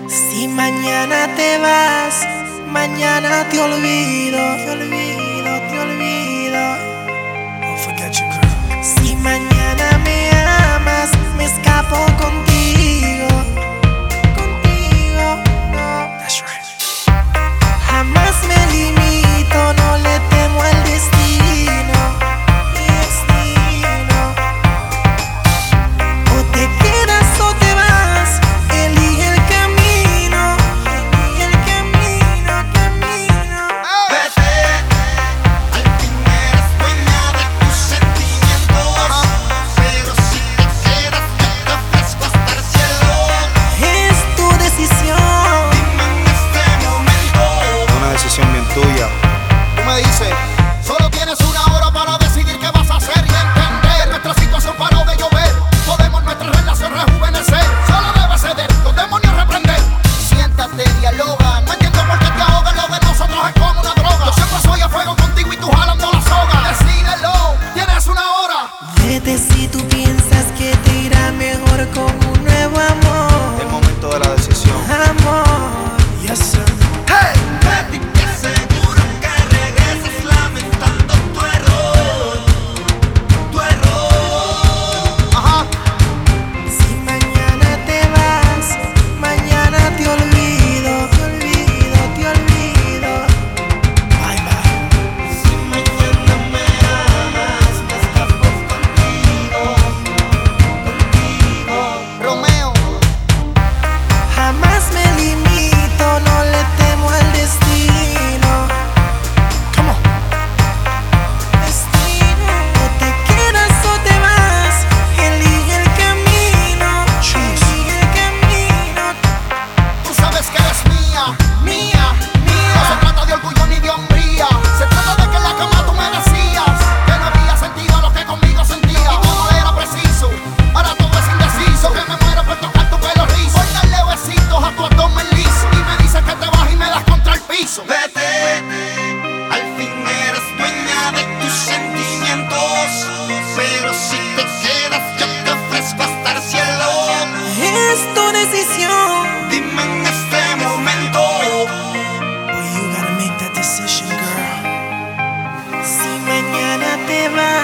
Si mañana te vas, mañana te olvido, te olvido, te olvido. Don't forget you, girl. Si mañana me amas, me escapo contigo, contigo, no. That's right. Jamás me limito, no le temo al destino, mi destino. O te quedas o te vas, elige el camino, elige el camino, camino. Vete, al fin eres dueña de tus sentimientos, pero si te quedas yo te ofrezco hasta el cielo. Es tu decisión. Dime en este momento. Una decisión bien tuya. Tú me dices, solo tienes una hora para decidir qué vas a hacer y entender. Nuestra situación paró de llover, podemos nuestra relación rejuvenecer. Solo debes ceder, los demonios reprender. Siéntate, dialoga, no entiendo por qué te ahogas. Lo de nosotros es como una droga. Yo siempre soy a fuego contigo y tú jalando la soga. Decídelo, tienes una hora. Vete si tú piensas que te irá mejor con un nuevo amor. El momento de la decisión. Amor, yes sir. Hey, Vete y te aseguro que regreses lamentando tu error, tu error. ajá. Si mañana te vas, mañana te olvido, te olvido, te olvido. Bye bye. Si mañana me amas, me escapo contigo, contigo. Romeo, Jamás me limito, no le temo al destino. come on. Destino. O te quedas o te vas, elige el camino, elige el camino. Tú sabes que eres mía, mía, mía. No se trata de orgullo ni de hombría. Se trata de que en la cama tú me decías que no había sentido lo que conmigo sentía. Y todo era preciso, ahora todo es indeciso. Que me muero por tocar tu pelo rizo, por darle besitos a tu abdomen liso. Y me dices que te vas y me das contra el piso. Vete, al fin eres dueña de tus sentimientos, pero si te quedas yo te ofrezco hasta el cielo. Es tu decisión. Dime en este momento. Boy, you gotta make that decision, girl. Si mañana te vas.